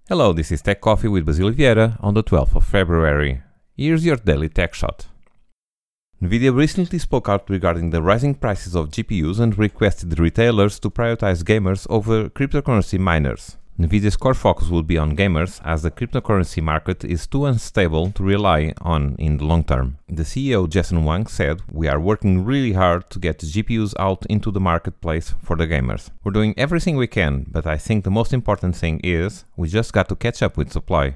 Hello, this is Tech Coffee with Basile Vieira on the 12th of February. Here's your daily tech shot. NVIDIA recently spoke out regarding the rising prices of GPUs and requested retailers to prioritize gamers over cryptocurrency miners. NVIDIA's core focus will be on gamers, as the cryptocurrency market is too unstable to rely on in the long term. The CEO Jensen Huang said, "We are working really hard to get the GPUs out into the marketplace for the gamers. We're doing everything we can, but I think the most important thing is we just got to catch up with supply."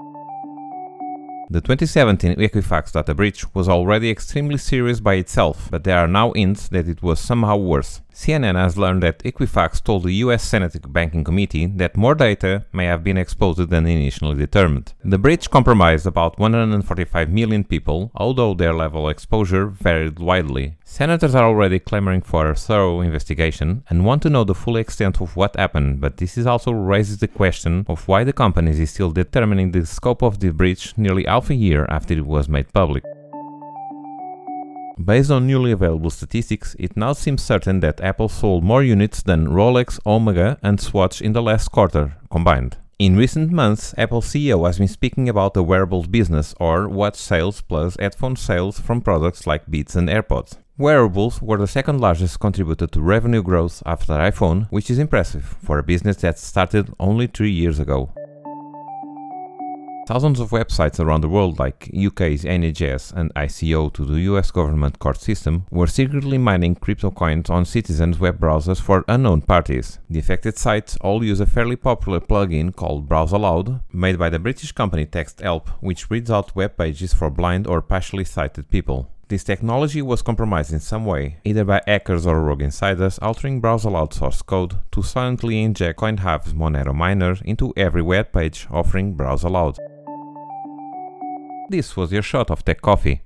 The 2017 Equifax data breach was already extremely serious by itself, but there are now hints that it was somehow worse. CNN has learned that Equifax told the US Senate Banking Committee that more data may have been exposed than initially determined. The breach compromised about 145 million people, although their level of exposure varied widely. Senators are already clamoring for a thorough investigation and want to know the full extent of what happened, but this also raises the question of why the company is still determining the scope of the breach nearly half a year after it was made public. Based on newly available statistics, it now seems certain that Apple sold more units than Rolex, Omega and Swatch in the last quarter combined. In recent months, Apple CEO has been speaking about the wearables business, or watch sales plus headphone sales from products like Beats and AirPods. Wearables were the second largest contributor to revenue growth after iPhone, which is impressive for a business that started only 3 years ago. Thousands of websites around the world, like UK's NHS and ICO to the US government court system, were secretly mining crypto coins on citizens' web browsers for unknown parties. The affected sites all use a fairly popular plugin called Browse Aloud, made by the British company TextHelp, which reads out web pages for blind or partially sighted people. This technology was compromised in some way, either by hackers or rogue insiders, altering Browse Aloud source code to silently inject CoinHub's Monero miner into every web page offering Browse Aloud. This was your shot of Tech Coffee.